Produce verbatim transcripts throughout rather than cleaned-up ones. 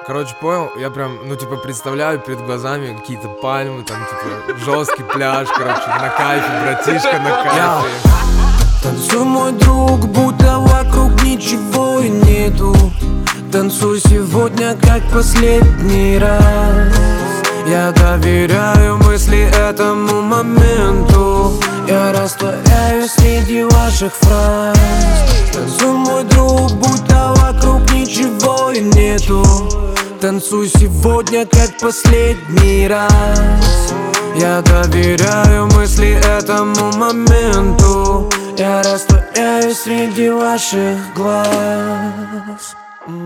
Короче, понял, я прям, ну, типа, представляю перед глазами какие-то пальмы, там, типа, жесткий пляж, короче, на кайфе, братишка, на кайфе. Танцуй, мой друг, будто вокруг ничего и нету. Танцуй сегодня, как последний раз. Я доверяю мысли этому моменту. Я растворяюсь среди ваших фраз. Танцуй, мой друг, будто вокруг ничего и нету. Танцуй сегодня, как последний раз. Я доверяю мысли этому моменту. Я растворяюсь среди ваших глаз.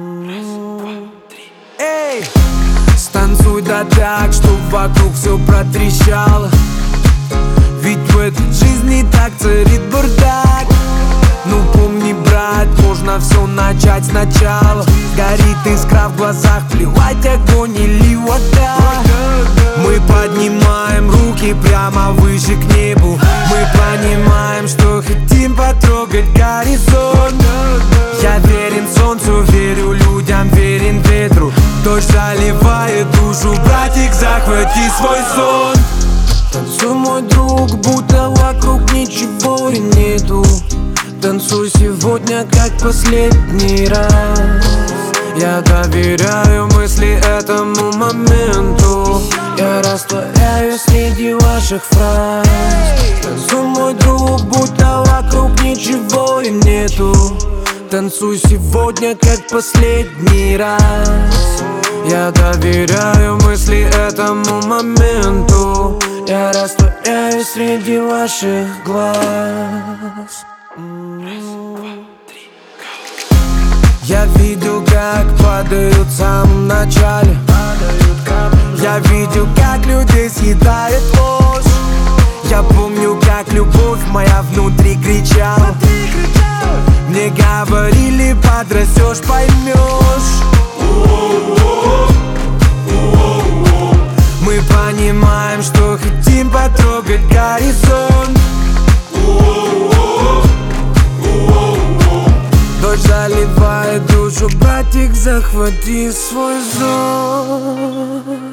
Эй! Станцуй да так, чтоб вокруг все протрещало. Ведь в этой жизни так царит бардак. Ну помни, брат, можно все начать сначала. Горит искра в глазах, плевать огонь или вода. Мы поднимаем руки прямо выше к небу. Мы понимаем, что хотим потрогать горизонт. Я верен солнцу, верю людям, верен ветру. Дождь заливает душу, братик, захвати свой сон. Танцуй, мой друг, будто вокруг ничего и нету. Танцуй сегодня, как последний раз. Я доверяю мысли этому моменту. Я растворяюсь среди ваших фраз. Танцуй, мой друг, будто вокруг ничего и нету. Танцуй сегодня, как последний раз. Я доверяю мысли этому моменту. Я растворяюсь среди ваших глаз. Я видел, как падают в самом начале. Я видел, как людей съедает ложь. Я помню, как любовь моя внутри кричала. Мне говорили, подрастешь, поймешь. Мы понимаем, что хотим потрогать горизонт. Дождь заливает душу, братик, захвати свой зон.